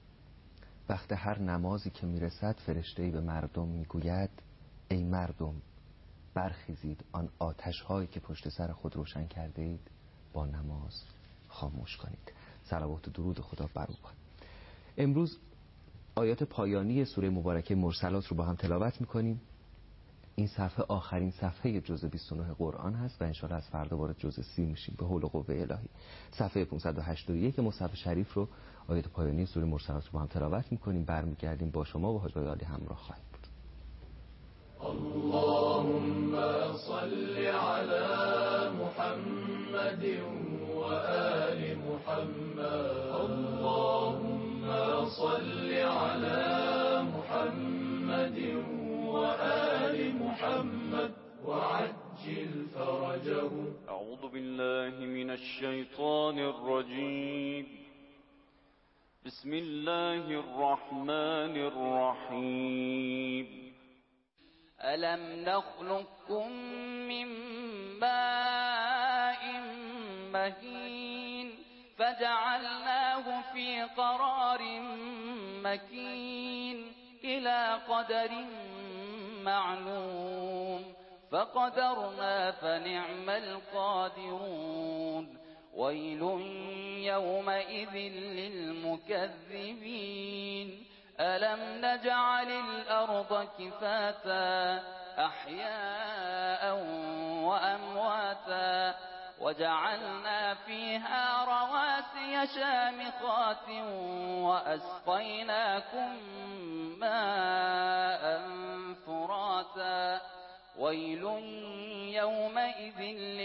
وقت هر نمازی که میرسد فرشته‌ای به مردم میگوید ای مردم برخیزید، آن آتش هایی که پشت سر خود روشن کرده اید با نماز خاموش کنید. صلوات و درود خدا بر او باد. امروز آیات پایانی سوره مبارکه مرسلات رو با هم تلاوت میکنیم. این صفحه آخرین صفحه جزء بیست و نه قرآن هست و انشاءالله از فردا وارد جزء سی میشیم به حول و قوه الهی. صفحه پانصد و هشتاد و یک مصحف شریف رو آیات پایانی سوره مرسلات رو با هم تلاوت میکنیم. برمیگردیم با شما و حاج علی همراه خواهیم بود. اللهم صل علی محمد محمد وآل محمد. اللهم صل على محمد وآل محمد وعجل فرجهم. أعوذ بالله من الشيطان الرجيم. بسم الله الرحمن الرحيم. ألم نخلقكم من ماء مهين فجعلناه في قرار مكين إلى قدر معلوم فقدرنا فنعم القادرون. ويل يومئذ للمكذبين. ألم نجعل الأرض كفاتا أحياء وأمواتا وجعلنا فيها رواسي شامخات وأسقيناكم ماء فراتا. ويل يومئذ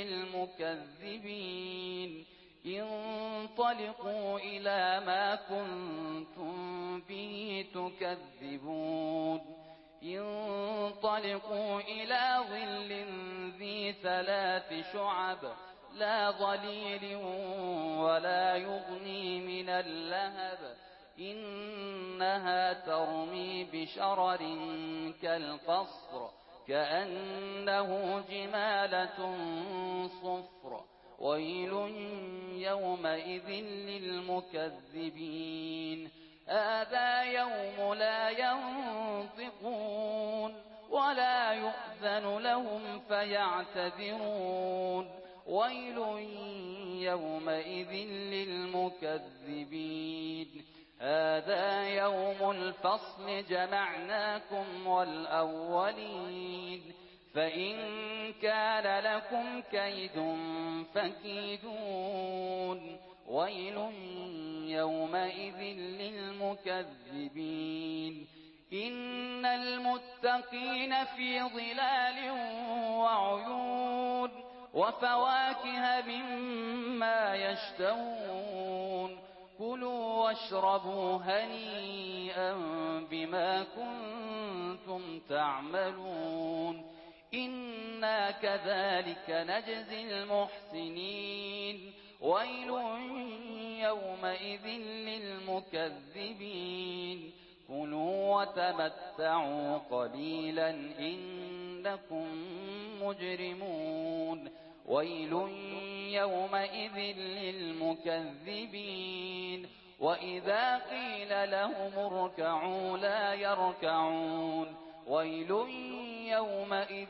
للمكذبين. انطلقوا إلى ما كنتم به تكذبون. انطلقوا إلى ظل ذي ثلاث شعب لا ظليل ولا يغني من اللهب إنها ترمي بشرر كالقصر كأنه جمالة صفر. ويل يومئذ للمكذبين. هذا يوم لا ينطقون ولا يؤذن لهم فيعتذرون. ويل يومئذ للمكذبين. هذا يوم الفصل جمعناكم والأولين فإن كان لكم كيد فكيدون. ويل يومئذ للمكذبين. إن المتقين في ظلال وعيون وفواكه مما يشتهون. كلوا واشربوا هنيئا بما كنتم تعملون. إنا كذلك نجزي المحسنين. ويل يومئذ للمكذبين. كلوا وتمتعوا قليلا إنكم مجرمون. ويل يومئذ للمكذبين. وإذا قيل لهم اركعوا لا يركعون. ويل يومئذ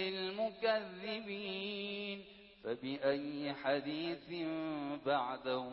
للمكذبين. فبأي حديث بعده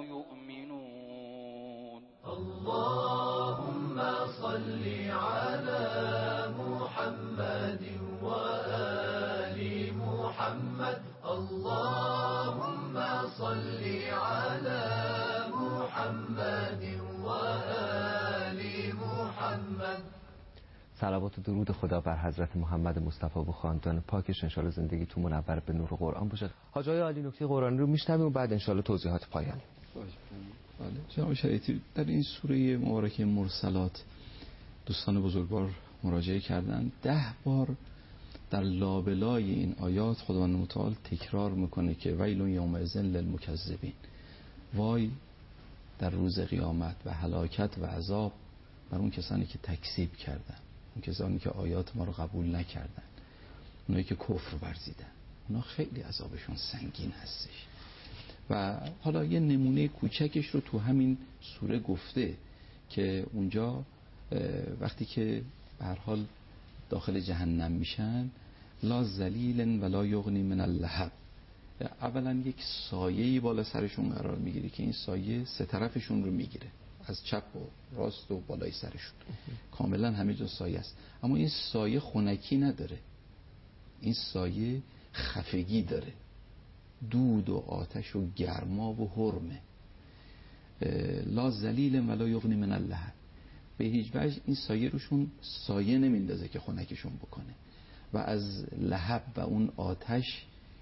يؤمنون. اللهم صل على محمد وآل محمد. اللهم صل على محمد وآل محمد. صلوات و درود خدا بر حضرت محمد مصطفی و خاندان پاکش، انشالله زندگیتون منور به نور قرآن باشه. حاج آقای عالی نکته قرآنی رو میشنویم و بعد انشالله توضیحات پایانی. بله جناب شریعتی، در این سوره مبارکه مرسلات دوستان بزرگوار مراجعه کردن، ده بار در لابلای این آیات خداوند متعال تکرار میکنه که ویل یومئذ للمکذبین، وای در روز قیامت و هلاکت و عذاب بر اون کسانی که تکذیب کردن، اون کسانی که آیات ما رو قبول نکردن، اونایی که کفر ورزیدن، اونا خیلی عذابشون سنگین هستش. و حالا یه نمونه کوچکش رو تو همین سوره گفته که اونجا وقتی که به هر حال داخل جهنم میشن، لا ذلیل ولا یغنی من اللهب، اولا یک سایه‌ای بالا سرشون قرار میگیره که این سایه سه طرفشون رو میگیره، از چپ و راست و بالای سرشون کاملا همه جا سایه است، اما این سایه خنکی نداره، این سایه خفگی داره، دود و آتش و گرما و حرمه. لا ذلیل ولا یغنی من اللهب، به هیچ وجه این سایه روشون سایه نمیندازه که خنکشون بکنه، و از لهب و اون آتش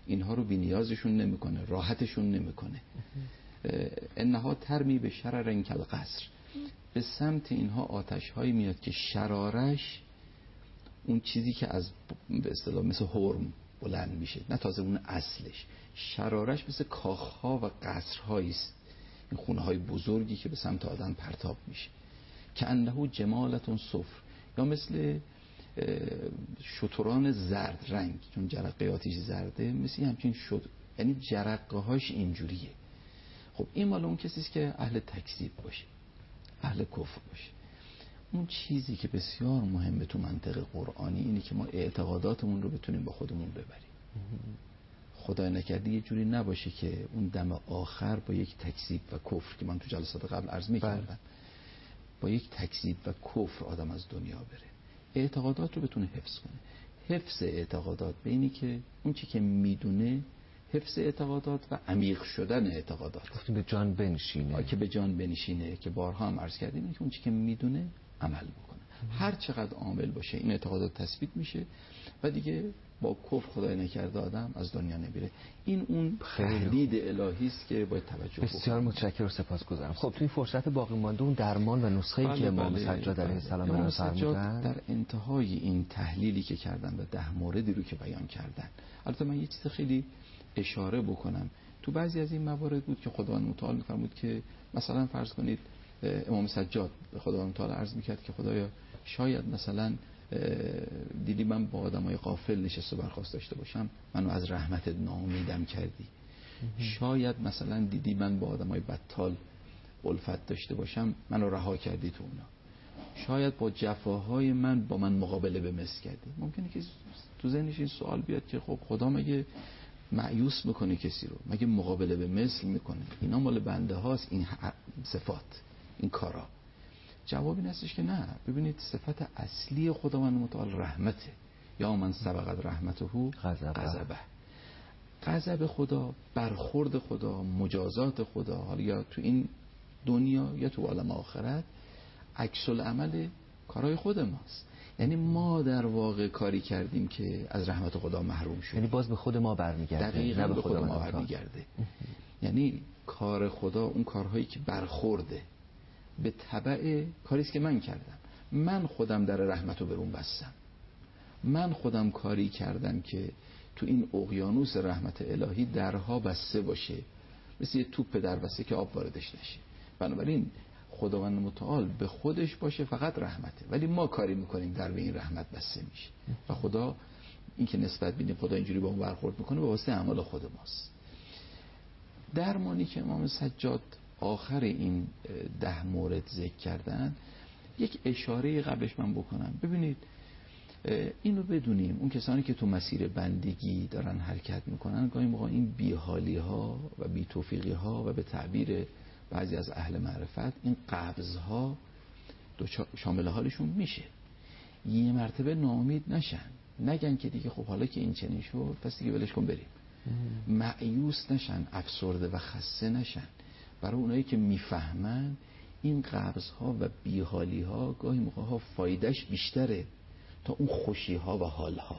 اینها رو بی‌نیازشون نمیکنه، راحتشون نمیکنه. انها ترمی به شرر کالقصر، به سمت اینها آتش هایی میاد که شرارش اون چیزی که از به اصطلاح مثل هرم بلند میشه، نه تازه اون اصلش، شرارش مثل کاخها و قصرهایی است، این خونه های بزرگی که به سمت آدم پرتاب میشه. که انه جمالتون صفر، یا مثل شتران زرد رنگ، چون جرقه آتیش زرده، مثل همچین شد، یعنی جرقه هاش اینجوریه. خب این مال اون کسی است که اهل تکذیب باشه، اهل کفر باشه. اون چیزی که بسیار مهمه تو منطق قرآنی اینه که ما اعتقاداتمون رو بتونیم با خودمون ببریم. خدای نکرده یه جوری نباشه که اون دم آخر با یک تکذیب و کفر که من تو جلسات قبل عرض می‌کردم، با یک تکذیب و کفر آدم از دنیا بره. اعتقادات رو بتونه حفظ کنه. حفظ اعتقادات به اینی که اون چی که میدونه، حفظ اعتقادات و عمیق شدن اعتقادات، گفتیم به جان بنشینه، که به جان بنشینه، که بارها هم عرض کردیم که اون چی که میدونه عمل بکنه. هر چقدر عامل باشه این اعتقادات تثبیت میشه و دیگه با کفر خدای نکرده آدم از دنیا نمیره. این اون تهدید الهی است که باید توجه بکنیم. بسیار متشکرم و سپاسگزارم. خب تو این فرصت باقی مانده اون درمان و نسخه‌ای بله که امام بله سجاد علیه السلام امام فرمودن، سجاد در انتهای این تحلیلی که کردن و ده موردی رو که بیان کردن، البته من یه چیز خیلی اشاره بکنم. تو بعضی از این موارد بود که خداوند متعال می‌فرمود که مثلا فرض کنید امام سجاد به خداوند متعال عرض می‌کرد که خدایا شاید مثلا دیدی من با آدمای غافل نشست و برخاست داشته باشم، منو از رحمتت ناامیدم کردی. شاید مثلا دیدی من با آدمای بطال الفت داشته باشم، منو رها کردی تو اونا. شاید با جفاهای من با من مقابله به مثل کردی. ممکنه که تو ذهنش این سوال بیاد که خب خدا مگه مایوس میکنه کسی رو؟ مگه مقابله به مثل میکنه؟ اینا مال بنده هاست، این صفات، این کارا. جواب این هستش که نه. ببینید صفت اصلی خداوند متعال رحمته. یا من سبقت رحمته غضبه. غضب خدا، برخورد خدا، مجازات خدا، حالا یا تو این دنیا یا تو عالم آخرت، عکس العمل کارهای خود ماست. یعنی ما در واقع کاری کردیم که از رحمت خدا محروم شدیم. یعنی باز به خود ما برمیگرده، دقیقاً به خود ما برمیگرده. یعنی کار خدا، اون کارهایی که برخورده به تبع کاری است که من کردم. من خودم در رحمت رو برون بستم. من خودم کاری کردم که تو این اقیانوس رحمت الهی درها بسته باشه، مثل یه توپ در بسته که آب واردش نشه. بنابراین خداوند متعال به خودش باشه فقط رحمته، ولی ما کاری میکنیم در به این رحمت بسته میشه. و خدا این که نسبت بینیم خدا اینجوری با ما برخورد میکنه به واسطه اعمال خود ماست. درمانی که امام سجاد آخر این ده مورد ذکر کردن، یک اشاره قبلش من بکنم. ببینید اینو بدونیم، اون کسانی که تو مسیر بندگی دارن حرکت میکنن، گاهی موقع این بیحالی ها و بی توفیقی ها و به تعبیر بعضی از اهل معرفت این قبض ها شامل حالشون میشه. یه مرتبه ناامید نشن، نگن که دیگه خب حالا که این چنین شد پس دیگه ولش کن بریم. مایوس نشن، افسرده و خسته نشن. برای اونایی که میفهمن این قبض ها و بیحالی ها گاهی موقع ها فایدهش بیشتره تا اون خوشی ها و حال ها.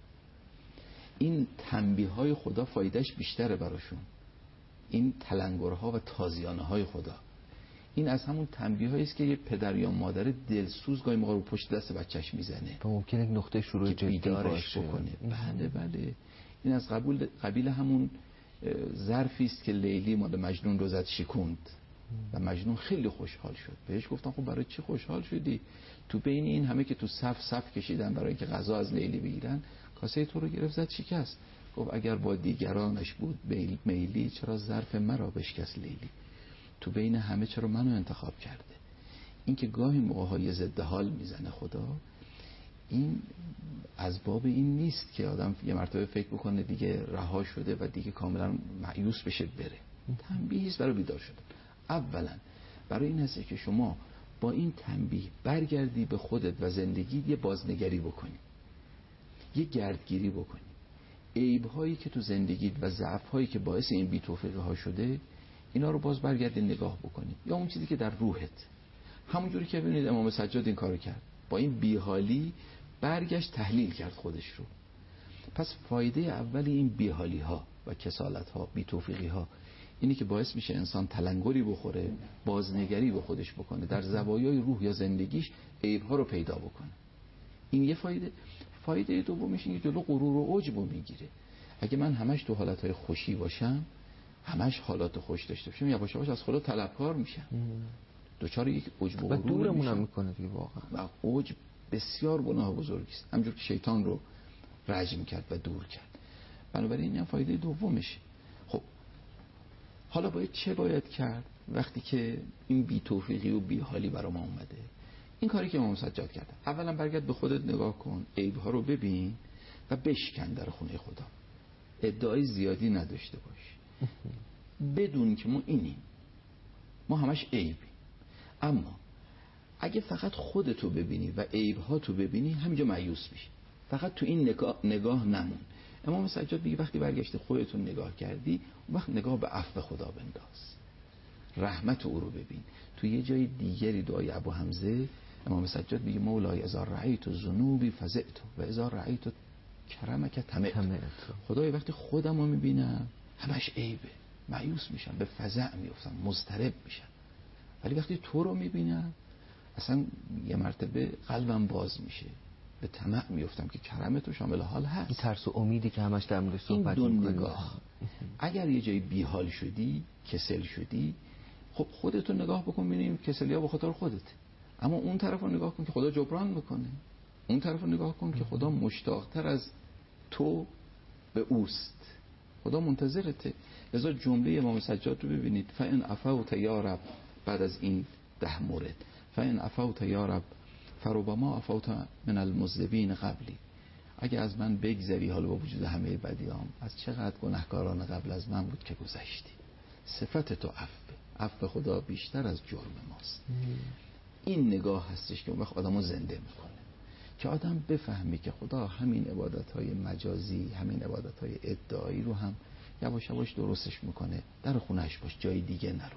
این تنبیه های خدا فایدهش بیشتره براشون، این تلنگرها و تازیانه های خدا. این از همون تنبیه هایی است که یه پدر یا مادر دلسوز گاهی موقع رو پشت دست بچهش میزنه و ممکنه یک نقطه شروع جدی باشه بکنه. بله بله. این از قبول قبیل همون ظرفی است که لیلی مال مجنون رو زد شکوند و مجنون خیلی خوشحال شد. بهش گفتن خب برای چی خوشحال شدی؟ تو بین این همه که تو صف صف کشیدن برای اینکه غذا از لیلی بگیرن، کاسه تو رو گرفت زد شکست. گفت اگر با دیگرانش بود میلی، چرا ظرف مرا بشکست لیلی؟ تو بین همه چرا منو انتخاب کرده؟ این که گاهی موقع‌های ضد حال میزنه خدا، این از باب این نیست که آدم یه مرتبه فکر بکنه دیگه رها شده و دیگه کاملا مایوس بشه بره. تنبیه است برای بیدار شدن. اولا برای این هست که شما با این تنبیه برگردی به خودت و زندگی، یه بازنگری بکنی، یه گردگیری بکنی. عیب‌هایی که تو زندگیت و ضعف‌هایی که باعث این بی‌توفیقی ها شده، اینا رو باز برگردی نگاه بکنی. یا اون چیزی که در روحت، همونجوری که ببینید امام سجاد این کارو کرد، با این بیحالی برگشت تحلیل کرد خودش رو. پس فایده اول این بیحالی ها و کسالت ها، بی توفیقی ها، اینی که باعث میشه انسان تلنگری بخوره، بازنگری به خودش بکنه، در زوایای روح یا زندگیش عیب ها رو پیدا بکنه. این یه فایده. فایده دومش اینه که جلو غرور و عجب رو میگیره. اگه من همش تو حالتهای خوشی باشم، همش حالات خوش داشته باشم، یواش یواش از خدا طلبکار میشم، دوچار یک عجب و غرور دورمون میشم. میکنه دیگه واقعا. و عجب بسیار گناه بزرگی است، همونجور که شیطان رو رجم کرد و دور کرد. بنابراین این فایده دومشه. خب حالا باید چه باید کرد وقتی که این بی توفیقی و بی حالی برام اومده؟ این کاری که امام سجاد کرده، اولا برگرد به خودت نگاه کن، عیب‌ها رو ببین و بشکن در خونه خدا. ادعای زیادی نداشته باش. بدون که ما اینیم، ما همش عیبیم. اما اگه فقط خودتو ببینی و عیب‌هاتو ببینی، همینجا مایوس میشی. فقط تو این نگاه, نگاه نمون. امام سجاد میگه وقتی برگشت خودتون نگاه کردی، اون وقت نگاه به عفو خدا بنداز، رحمت او رو ببین. تو یه جای دیگری دعای ابو حمزه امام سجاد میگه مولای اذا رأیت ذنوبی فزعت و اذا رأیت کرمک طمعت. خدای وقتی خودم رو میبینم همش عیبه، مایوس میشم، به فزع میفتم، مضطرب میشم. ولی وقتی تو رو میبینم اصلا یه مرتبه قلبم باز میشه، به طمع میفتم که کرم تو شامل حال هست. این ترس و امیدی که همش در موردش صحبت این می‌کنیم. دو نگاه. اگر یه جایی بیحال شدی، کسل شدی، خب خودتو نگاه بکن ببینیم کسلی ها به خاطر خودت. اما اون طرف رو نگاه کن که خدا جبران میکنه. اون طرف رو نگاه کن که خدا مشتاقتر از تو به اوست، خدا منتظرته. لذا جمله امام سجاد رو ببینید، فإن عفوت یا رب، بعد از این ده مورد، فإن عفوت یا رب فربما عفوت من المذنبین قبلی، اگه از من بگذری، حالا با وجود همه بدیام، از چقدر گناهکاران قبل از من بود که گذشتی. صفت تو عفو، عفو خدا بیشتر از جرم ماست. این نگاه هستش که اون وقت آدمو زنده میکنه، که آدم بفهمی که خدا همین عبادت‌های مجازی، همین عبادت‌های ادعایی رو هم یواش یواش درستش میکنه. در خونهش باش، جای دیگه نرو.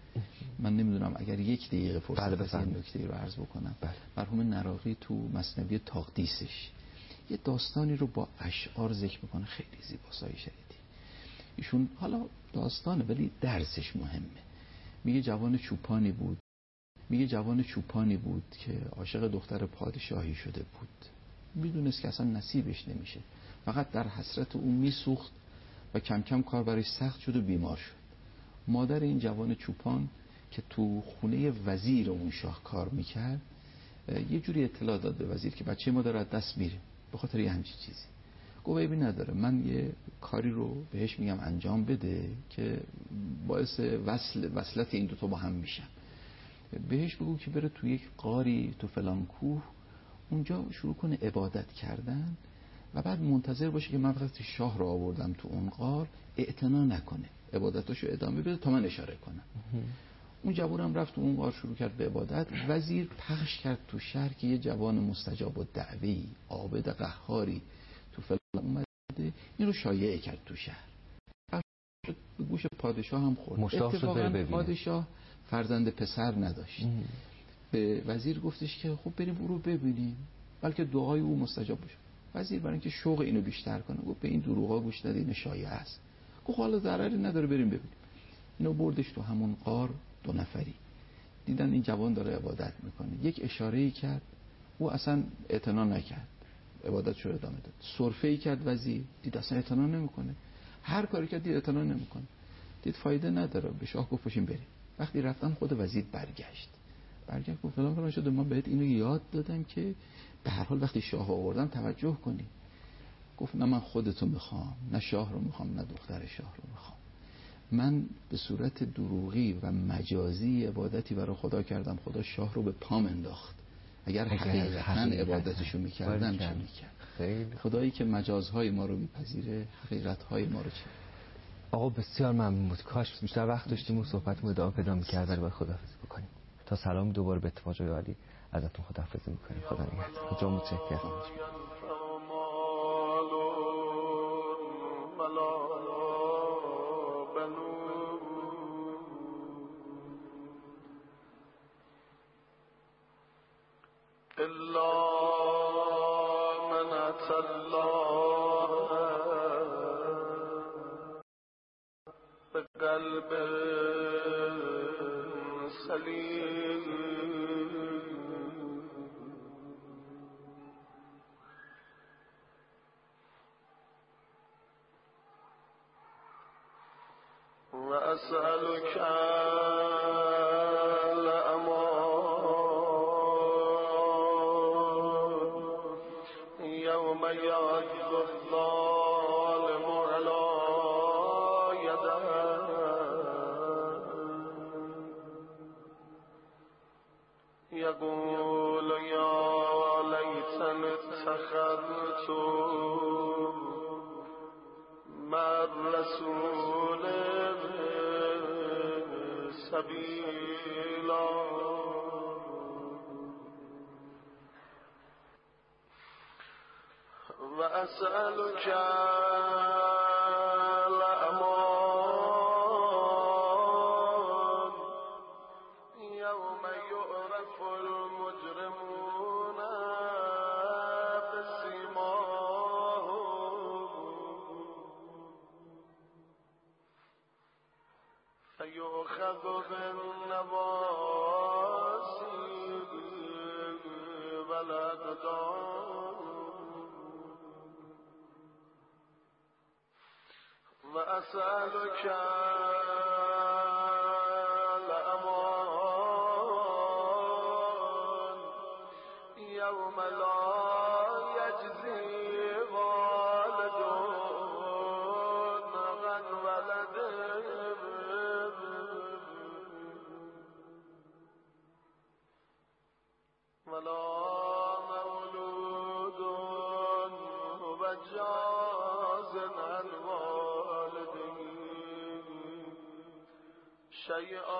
من نمیدونم اگر یک دقیقه فرصت بله هست این نکته رو عرض بکنم. بله. مرحوم نراقی تو مثنوی تاقدیسش یه داستانی رو با اشعار ذکر میکنه، خیلی زیباسایی شدیدی. ایشون حالا داستانه ولی درسش مهمه. میگه جوان چوپانی بود میگه جوان چوپانی بود که عاشق دختر پادشاهی شده بود. میدونست که اصلا نصیبش نمیشه، فقط در حسرت اون میسوخت و کم کم کار برای سخت شد و بیمار شد. مادر این جوان چوپان که تو خونه وزیر اون شاه کار میکرد، یه جوری اطلاع داد به وزیر که بچه ما داره از دست میره به خاطر یه همچین چیزی. گفت عیبی نداره، من یه کاری رو بهش میگم انجام بده که باعث وصل وصلت این دوتا با هم میشن. بهش بگو که بره تو یک غاری تو فلان کوه، اونجا شروع کنه عبادت کردن و بعد منتظر باشه که من وقتی شاه رو آوردم تو اون غار اعتنا نکنه، عبادتاشو ادامه بده تا من اشاره کنم. اون جوانم رفت تو اون غار شروع کرد به عبادت. وزیر پخش کرد تو شهر که یه جوان مستجاب الدعوی، عابد قهاری تو فلان اومده، این رو شایعه کرد تو شهر. به گوش پادشاه هم خورد. اتفاقا پادشاه فرزند پسر نداشت. ام. به وزیر گفتش که خب بریم او رو ببینیم بلکه دعای او مستجاب بشه. وزیر برای اینکه شوق اینو بیشتر کنه گفت به این دروغا گوش ندید، این شایعه است. گفت حالا ضرری نداره بریم ببینیم. اینو بردش تو همون غار، دو نفری دیدن این جوان داره عبادت میکنه. یک اشاره‌ای کرد، او اصلا اعتنا نکرد، عبادتشو ادامه داد. سرفه‌ای کرد وزیر، دید اصلا اعتنا نمیکنه. هر کاری کرد دید اعتنا نمیکنه. دید فایده نداره، به شاه گفت پاشیم بریم. وقتی رفتن خود وزیر برگشت برگشت گفت فلان فلان شده، ما بهت اینو یاد دادم که به هر حال وقتی شاه آوردن توجه کنی. گفت نه من خودتو میخوام، نه شاه رو میخوام، نه دختر شاه رو میخوام. من به صورت دروغی و مجازی عبادتی برای خدا کردم، خدا شاه رو به پام انداخت. اگر حقیقتاً عبادتشو میکردم چه میکرد؟ خدایی که مجازهای ما رو میپذیره حقیقتهای ما رو چه؟ آقا بسیار ممنون بود. کاش بیشتر وقت داشتیم و صحبتمون ادامه پیدا می‌کرد، ولی باید خداحافظی بکنیم. تا سلام دوباره به اتفاق جای عالی ازتون خداحافظی می‌کنیم. خدا نگهدار. خدا متشکرم. إلا من أتى الله قلب سليم وأسألك الأمان يوم يعض الظالم على يديه يقول يا ليتني اتخذت مع الرسول سبيلا وأسألك الأمان يوم يعرف المجرمون بسيماهم فيؤخذ بالنواصي والأقدام وأسألك الأمان يوم لا يجزي والد عن ولده ولا مولود هو جاز عن والده شيئا